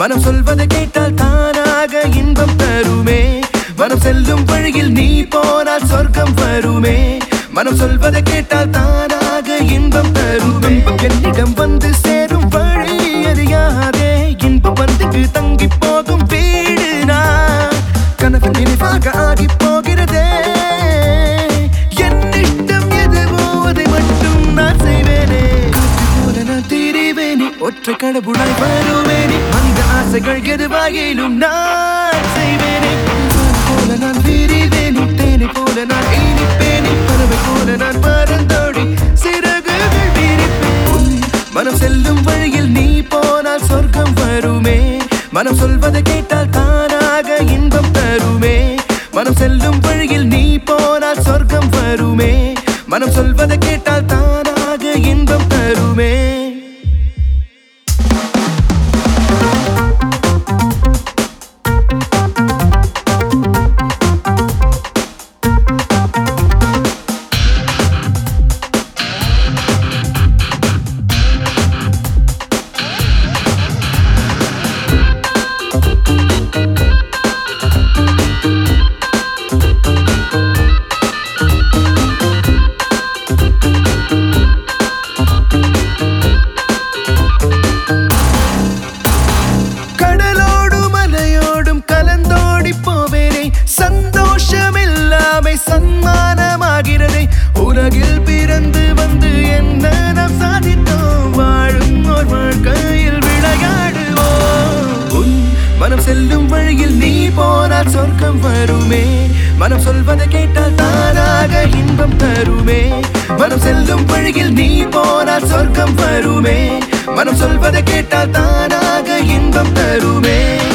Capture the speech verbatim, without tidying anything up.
மனம் சொல்வதை கேட்டால் தானாக இன்பம் தருமே மனம் செல்லும் வழியில் நீ போனால் சொர்க்கம் வருமே மனம் சொல்வதை கேட்டால் தானாக இன்பம் தருமே என்னிடம் வந்து சேரும் வழி அறியாதே இன்பம் வந்து தங்கி போகும் வீடு நான் கனவு நினைவாக ஆகி போகிறதே என்னிடம் எதுவோ அதை மட்டும் நான் செய்வேனே போல நான் திரிவேனே ஒற்றை கடவுளாய் வருவேனே அந்த ஆசைகள் எதுவாயிலும் நான் செய்வேனே போல நான் விரிவேனே தேனை போல நான் இனிப்பேனே பறவை போல நான் பறந்தோடி சிறகுகள் விரிப்பேன் மனம் செல்லும் வழியில் நீ போனால் சொர்க்கம் வருமே மனம் சொல்வதை கேட்டால் தானாக இன்பம் தருமே மனம் செல்லும் வழியில் நீ போனால் சொர்க்கம் வருமே மனம் சொல்வதை கேட்டால் தானாக இன்பம் தருமே சன்மானமாகிறதே உலகில் பிறந்து வந்து என்ன நாம் சாதித்தோம் வாழும் ஓர் வாழ்க்கையில் விளையாடுவோம் உன் மனம் செல்லும் வழியில் நீ போனால் சொர்க்கம் வருமே மனம் சொல்வதை கேட்டால் தானாக இன்பம் தருமே மனம் செல்லும் வழியில் நீ போனால் சொர்க்கம் வருமே மனம் சொல்வதை கேட்டால் தானாக இன்பம் தருமே